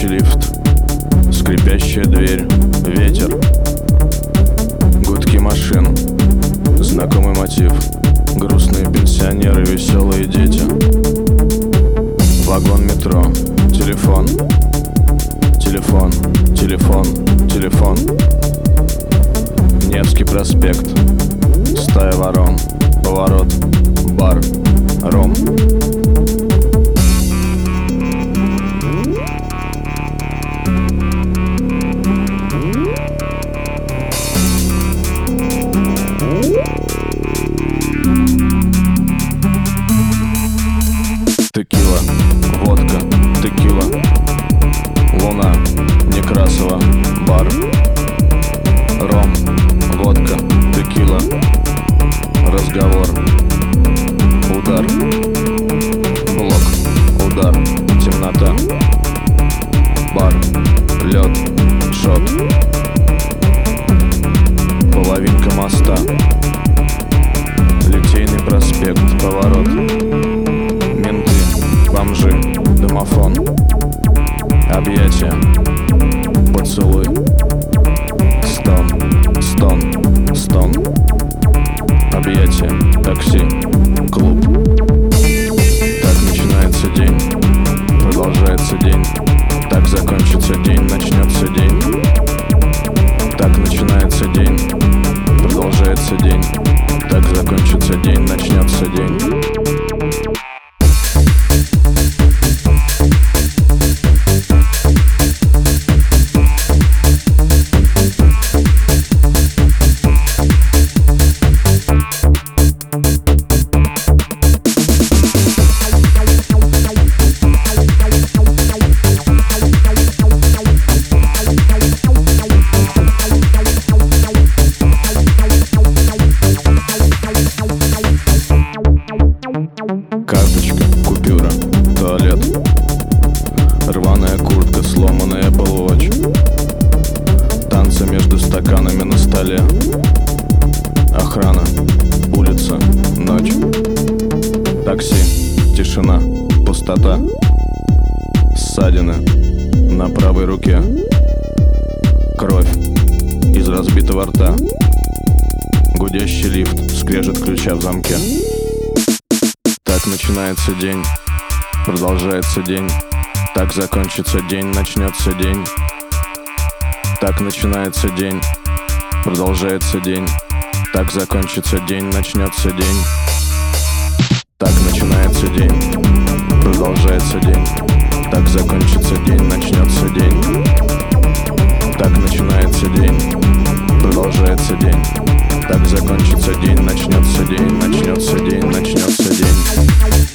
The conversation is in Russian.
Гудящий лифт, скрипящая дверь, ветер, гудки машин, знакомый мотив, грустные пенсионеры, веселые дети, вагон метро, телефон, телефон, телефон, телефон, Невский проспект, стая ворон, поворот, бар, ром. Текила, водка, текила, луна, Некрасова, бар, ром, водка, текила, разговор, удар, блок, удар, темнота, бар, лед, шот, половинка моста, Литейный проспект, поворот, менты, бомжи, домофон, объятия, поцелуй, стон, стон, стон, объятия, такси, клуб. Так начинается день, продолжается день, так закончится день, начнется день. Так начинается день, продолжается день, так закончится день, начнется день. Карточка, купюра, туалет, рваная куртка, сломанная Apple Watch, танцы между стаканами на столе, охрана, улица, ночь, такси, тишина, пустота, ссадины на правой руке, кровь из разбитого рта, гудящий лифт, скрежет ключа в замке. Так начинается день, продолжается день, так закончится день, начнется день. Так начинается день, продолжается день, так закончится день, начнется день. Так начинается день, продолжается день, так закончится день, начнется день. Так начинается день, продолжается день, так закончится день, начнется день, начнется день, начнется день.